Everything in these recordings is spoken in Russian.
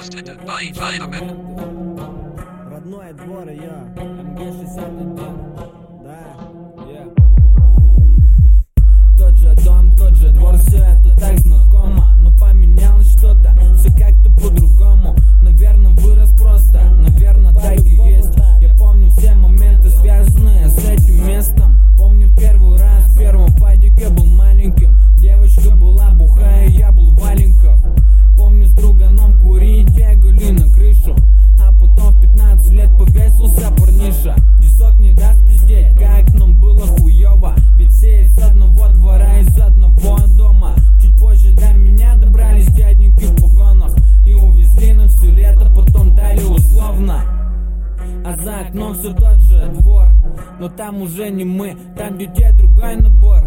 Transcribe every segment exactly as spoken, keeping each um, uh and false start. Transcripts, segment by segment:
Presented by Vitamin. Родной двор, я эм гэ шестьдесят один, да, yeah. Тот же дом, тот же двор, все это так знакомо. Но поменялось что-то, все как-то по-другому. Наверное, вырос просто, наверное, так и есть. Я помню все моменты, связанные с этим местом. Помню первый раз, в первом падике был маленьким. Девочка была бухая, я был в валенках. Помню, с друганом курить бегали на крышу. А потом в пятнадцать лет повесился парниша. Дисок не даст пиздеть, как нам было хуёво. Ведь все из одного двора, из одного дома. Чуть позже до меня добрались дяденьки в погонах и увезли на все лето, потом дали условно. А за окном все тот же двор, но там уже не мы, там детей другой набор.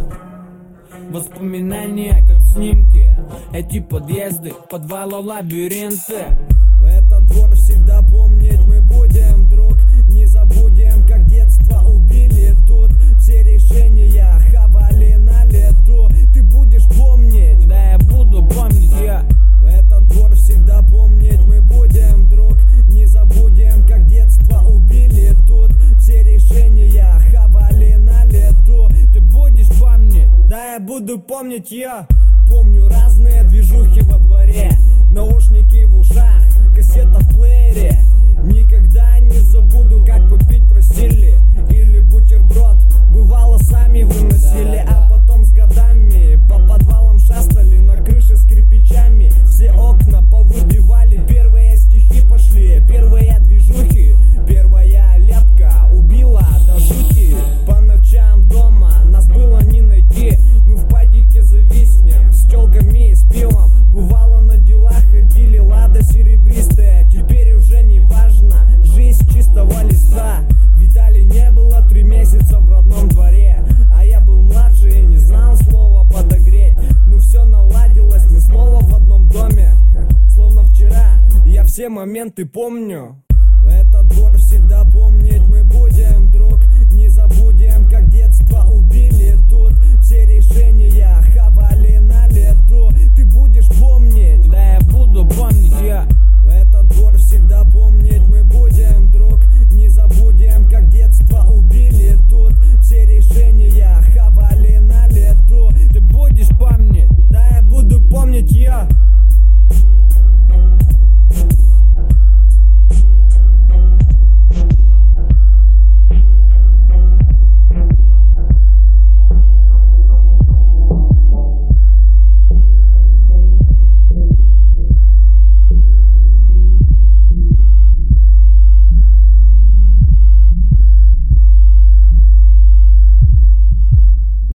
Воспоминания, как снимки, эти подъезды, подвалы, лабиринты. Этот двор всегда помнить мы будем, друг. Не забудем, как детство убили тут. Все решения хавали на лету. Ты будешь помнить? Да, я буду помнить, я. Этот двор всегда помнить мы будем, друг. Не забудем, как детство убили тут. Все решения хавали на лету. Ты будешь помнить? Да, я буду помнить, я. Помню разные движухи во дворе, наушники в ушах, кассета в плеере. Никогда не забуду, как попить просили, или бутерброд, бывало сами выносили. А потом с годами по подвалам шастали, на крыше с кирпичами все окна повыбивали. Первые стихи пошли, первые движухи, первая лепка убила до жути. По ночам дома нас было не найти, мы в падике зависнем с тёлками и с пивом. Бывало на делах ходили, лада серебристая. Теперь уже не важно, жизнь чистого листа. Виталий не было три месяца в родном дворе, а я был младше и не знал слова подогреть. Ну все наладилось, мы снова в одном доме, словно вчера. Я все моменты помню.